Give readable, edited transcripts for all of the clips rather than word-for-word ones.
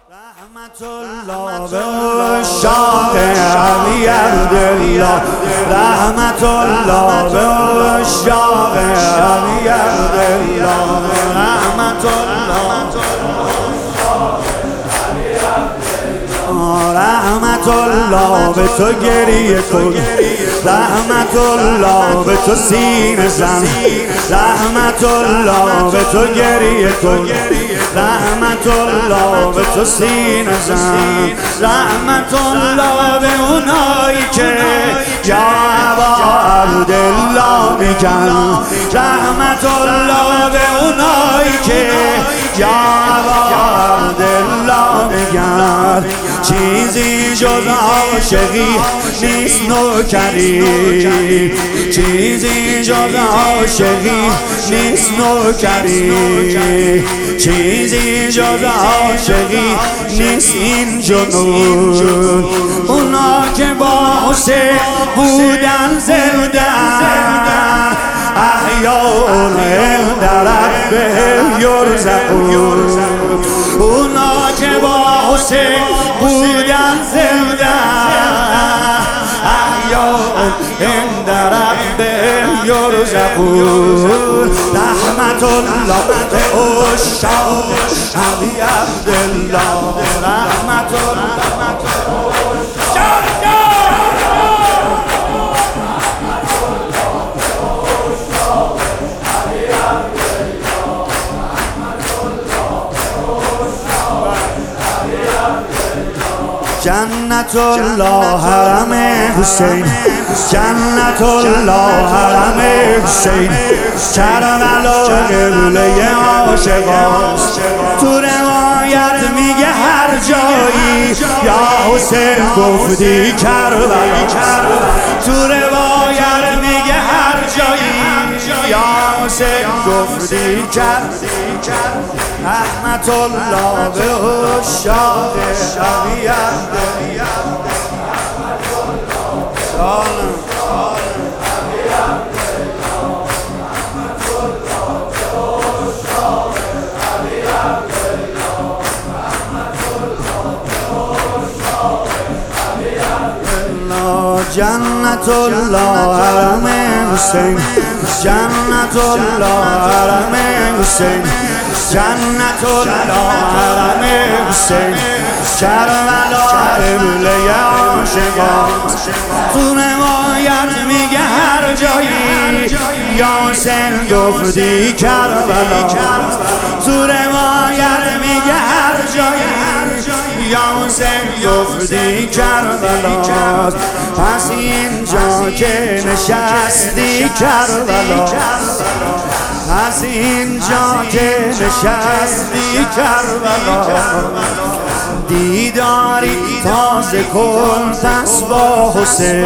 رحمت الله به عشاق علی عبدالله، رحمت الله به عشاق علی عبدالله، رحمت الله، رحمت الله به تو گریه کن، رحمت الله به تو سینه زن، رحمت الله به تو گریه کن، رحمت الله به تو سینه زن، رحمت الله به اونایی که یا ابا عبدالله میگن، رحمت الله به اونایی که یا ابا عبدالله میگن. چیزی جز عاشقی نیست نوکری، چیزی جز عاشقی نیست نوکری، چیزی جز عاشقی نیست این جنون. اونا که با حسین بودن زندن، احیان عند ربهم یرزقون. اونا که با حسین بودن زندن، احیان عند ربهم یرزقون. رحمت الله به عشاق علی عبدالله، رحمت الله. جنت الله حرم حسین، جنت الله حرم حسین، کربلا قبله عاشقاست. تو روایت میگه هر جایی یا حسین گفتی کربلا، تو روایت میگه هر جایی یا حسین گفتی کربلا. رحمت الله به عشاق علی عبدالله، جنت الله حرم حسین، جنت الله حرم حسین، جنت الله حرم حسین، کربلا قبله عاشقاست. تو روایت میگه هر جایی یا حسین گفتی کربلا، تو روایت میگه هر جایی یا حسین گفتی کربلا. پس اینجا که نشستی کربلا، پس اینجا که نشستی کربلا، دیداری تازه کن پس با حسین،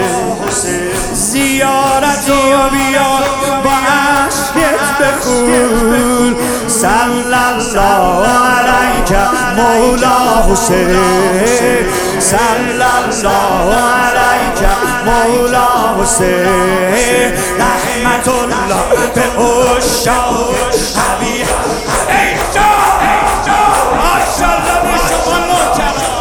زیارت و بیا با عشقت بخون. صلی الله علیک مولا حسین، صلی الله علیک مولا حسین. رحمت الله به عشاق علی. ماشاءالله به شما نوکران.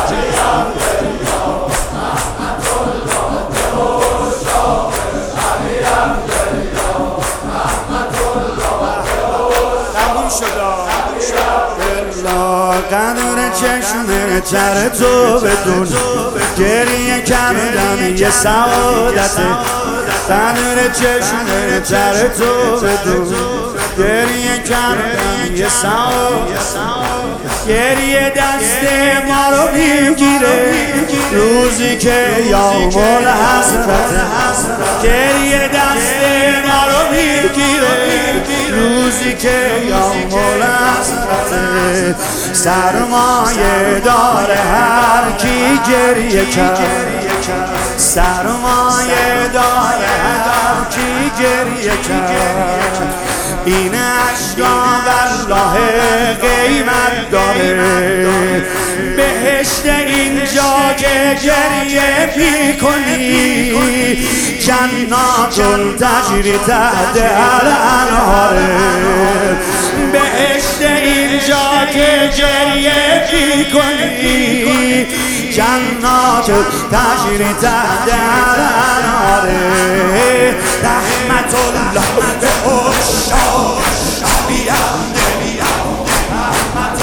قدر چشم تر تو بدون، گریه کردن یه سعادته. قدر چشم تر تو بدون، گریه کردن یه سعادته. گریه دست ما رو میگیره روزی که یوم الحسرته، گریه دست ما رو میگیره روزی که یوم الحسرته. سرمایه داره هر کی گریه کرد، سرمایه داره هر کی گریه کرد. این اشکا والله قیمت داره، بهشت اینجا که گریه میکنی، جنات تجری تحت الانهار. بهشت اینجا که گریه میکنی جنات تجری تحت الانهاره رحمت الله به عشاق بیانده رحمت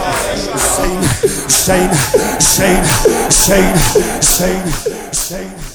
Shane, Shane, Shane, Shane, Shane.